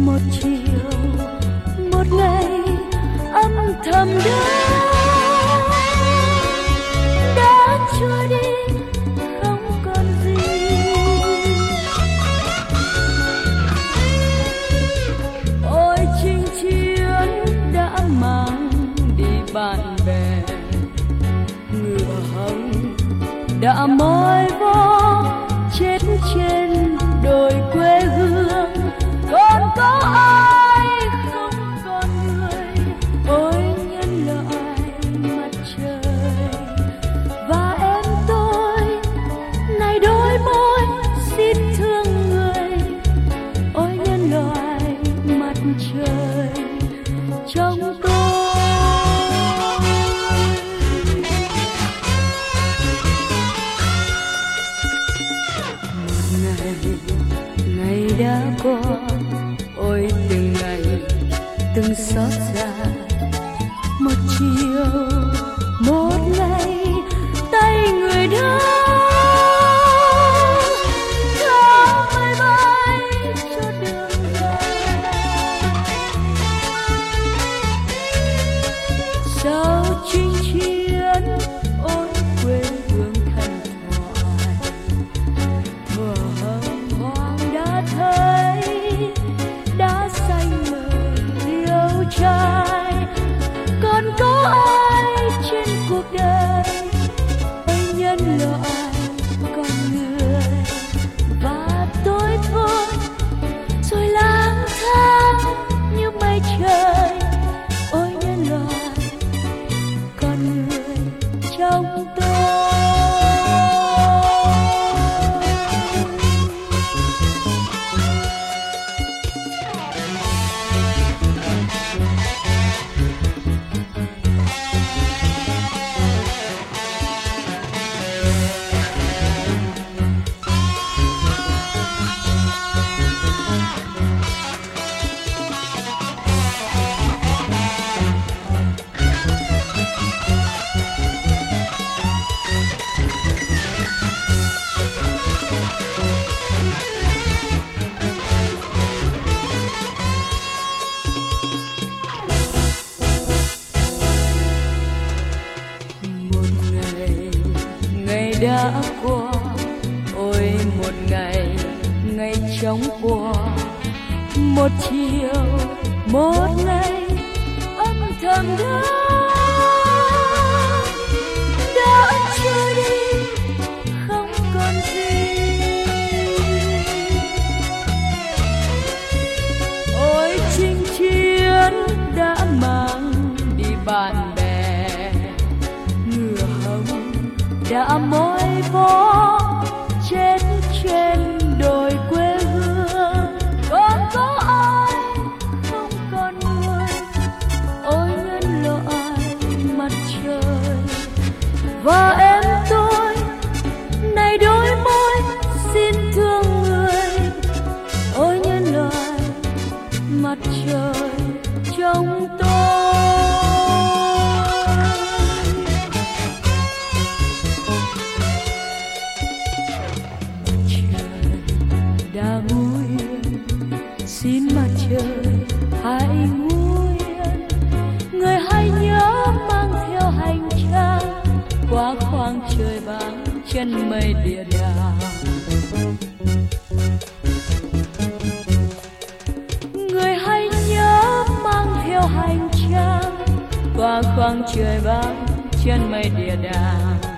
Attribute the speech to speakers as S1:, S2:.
S1: một chiều một ngày âm thầm đã trôi đi không còn gì. Ôi chinh chiến đã mang đi bạn bè, ngựa hồng đã mỏi vó chết trên đồi quê hương. Còn có ai không còn người, ôi nhân loại mặt trời. Và em tôi này đôi môi xin thương người, ôi nhân loại mặt trời trong tôi. Ngày đã qua, ôi từng ngày từng xót xa. Một chiều một ngày tay người đã theo mây bay cho đường dài. Sau chinh chiến ôi quê hương thần thoại, thuở hồng hoang đã thấy đã xanh mờ liêu trai. Còn có ai trên cuộc đời ôi nhân loại con người. Và tôi thôi rồi lang thang như mây trời, ôi nhân loại con người trong tôi. Đã qua, ôi một ngày ngày chóng qua. Một chiều một ngày âm thầm đã trôi đi không còn gì. Ôi chinh chiến đã mang đi bạn bè, ngựa hồng đã mỏi vó chết trên đồi quê hương. Còn có ai không còn người, ôi nhân loại mặt trời. Và em tôi này đôi môi xin thương người, ôi nhân loại mặt trời trong tôi. Đã ngủ yên, xin mặt trời hãy ngủ yên. Người hãy nhớ mang theo hành trang qua khoảng trời vắng chân mây địa đàng. Người hãy nhớ mang theo hành trang qua khoảng trời vắng chân mây địa đàng.